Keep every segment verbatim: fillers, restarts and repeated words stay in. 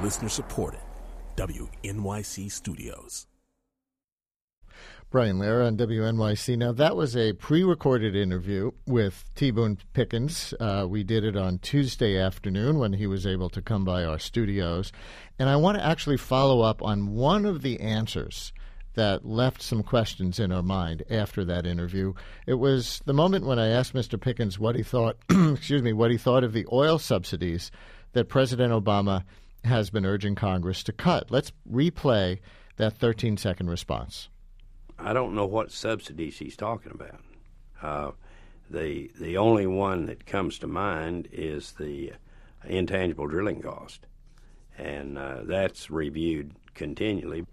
Listener supported. W N Y C Studios. Brian Lehrer on W N Y C. Now, that was a pre-recorded interview with T. Boone Pickens. Uh, we did it on Tuesday afternoon when he was able to come by our studios. And I want to actually follow up on one of the answers that left some questions in our mind after that interview. It was the moment when I asked Mister Pickens what he thought, excuse me, what he thought of the oil subsidies that President Obama has been urging Congress to cut. Let's replay that thirteen-second response. I don't know what subsidies he's talking about. Uh, the the only one that comes to mind is the intangible drilling cost, and uh, that's reviewed continually.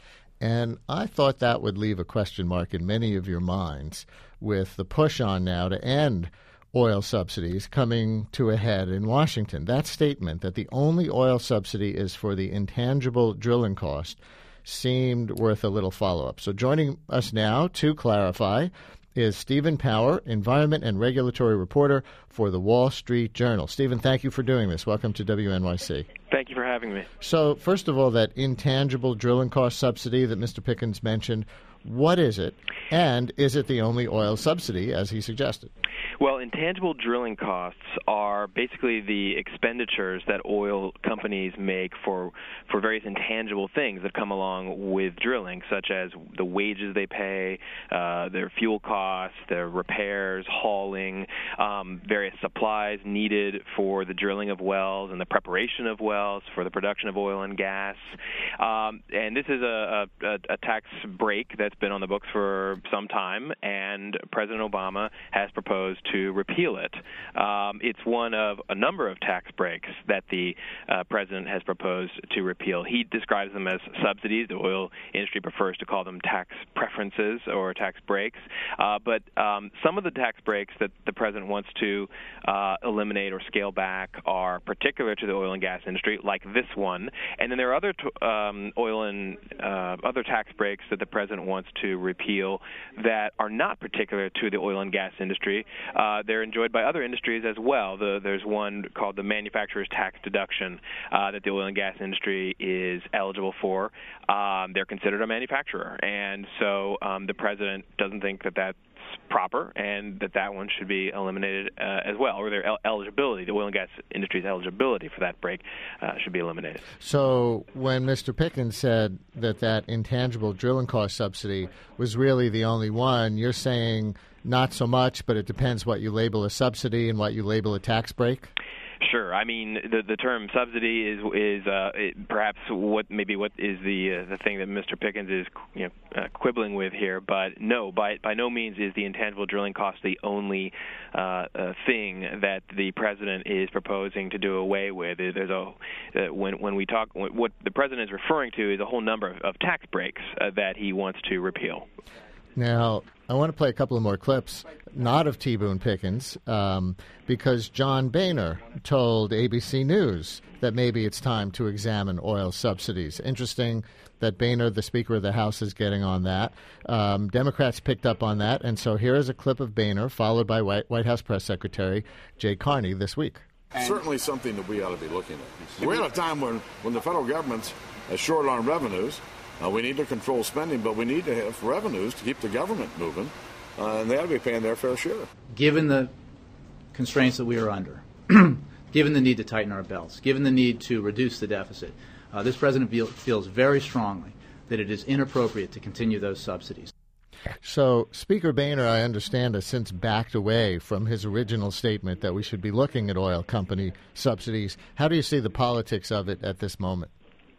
And I thought that would leave a question mark in many of your minds with the push on now to end oil subsidies coming to a head in Washington. That statement that the only oil subsidy is for the intangible drilling cost seemed worth a little follow-up. So joining us now to clarify is Stephen Power, environment and regulatory reporter for the Wall Street Journal. Stephen, thank you for doing this. Welcome to W N Y C. Thank you for having me. So first of all, that intangible drilling cost subsidy that Mister Pickens mentioned, what is it? And is it the only oil subsidy, as he suggested? Well, intangible drilling costs are basically the expenditures that oil companies make for for various intangible things that come along with drilling, such as the wages they pay, uh, their fuel costs, their repairs, hauling, um, various supplies needed for the drilling of wells and the preparation of wells for the production of oil and gas. Um, and this is a, a, a tax break that's been on the books for some time, and President Obama has proposed to repeal it. Um, it's one of a number of tax breaks that the uh, president has proposed to repeal. He describes them as subsidies. The oil industry prefers to call them tax preferences or tax breaks. Uh, but um, some of the tax breaks that the president wants to uh, eliminate or scale back are particular to the oil and gas industry, like this one. And then there are other t- um, oil and uh, other tax breaks that the president wants to repeal that are not particular to the oil and gas industry. Uh, they're enjoyed by other industries as well. The, there's one called the manufacturer's tax deduction uh, that the oil and gas industry is eligible for. Um, they're considered a manufacturer, and so um, the president doesn't think that that's proper and that that one should be eliminated uh, as well, or their el- eligibility, the oil and gas industry's eligibility for that break uh, should be eliminated. So when Mister Pickens said that that intangible drilling cost subsidy was really the only one, you're saying not so much, but it depends what you label a subsidy and what you label a tax break? Sure. I mean, the the term subsidy is is uh, it, perhaps what maybe what is the uh, the thing that Mister Pickens is you know uh, quibbling with here. But no, by by no means is the intangible drilling cost the only uh, uh, thing that the president is proposing to do away with. There's a uh, when when we talk what the president is referring to is a whole number of, of tax breaks uh, that he wants to repeal. Now, I want to play a couple of more clips, not of T. Boone Pickens, um, because John Boehner told A B C News that maybe it's time to examine oil subsidies. Interesting that Boehner, the Speaker of the House, is getting on that. Um, Democrats picked up on that, and so here is a clip of Boehner, followed by White, White House Press Secretary Jay Carney this week. Certainly something that we ought to be looking at. We're at a time when, when the federal government's short on revenues. Uh, we need to control spending, but we need to have revenues to keep the government moving, uh, and they ought to be paying their fair share. Given the constraints that we are under, given the need to tighten our belts, given the need to reduce the deficit, uh, this president feel, feels very strongly that it is inappropriate to continue those subsidies. So Speaker Boehner, I understand, has since backed away from his original statement that we should be looking at oil company subsidies. How do you see the politics of it at this moment?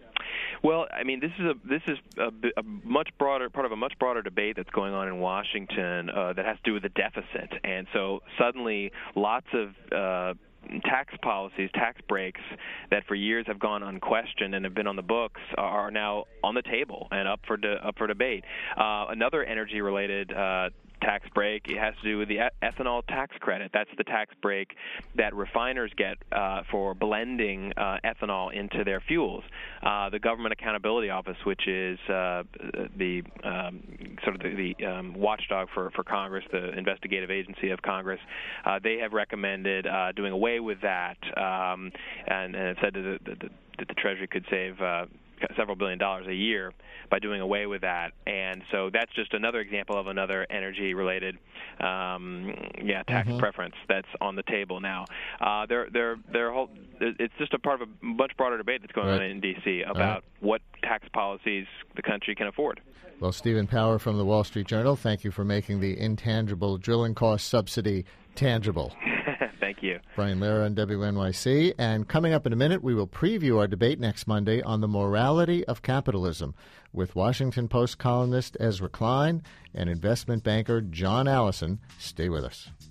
Well, I mean, this is a this is a, a much broader part of a much broader debate that's going on in Washington uh, that has to do with the deficit, and so suddenly lots of uh, tax policies, tax breaks that for years have gone unquestioned and have been on the books are now on the table and up for de- up for debate. Uh, another energy-related Uh, tax break. It has to do with the ethanol tax credit. That's the tax break that refiners get uh, for blending uh, ethanol into their fuels. Uh, the Government Accountability Office, which is uh, the um, sort of the, the um, watchdog for, for Congress, the investigative agency of Congress, uh, they have recommended uh, doing away with that, um, and, and have said that the, the, that the Treasury could save uh, several billion dollars a year by doing away with that. And so that's just another example of another energy-related um, yeah, tax mm-hmm. preference that's on the table now. Uh, they're, they're, they're whole, it's just a part of a much broader debate that's going right. on in D C about right. what tax policies the country can afford. Well, Stephen Power from the Wall Street Journal, thank you for making the intangible drilling cost subsidy tangible. Thank you. Brian Lehrer on W N Y C. And coming up in a minute, we will preview our debate next Monday on the morality of capitalism with Washington Post columnist Ezra Klein and investment banker John Allison. Stay with us.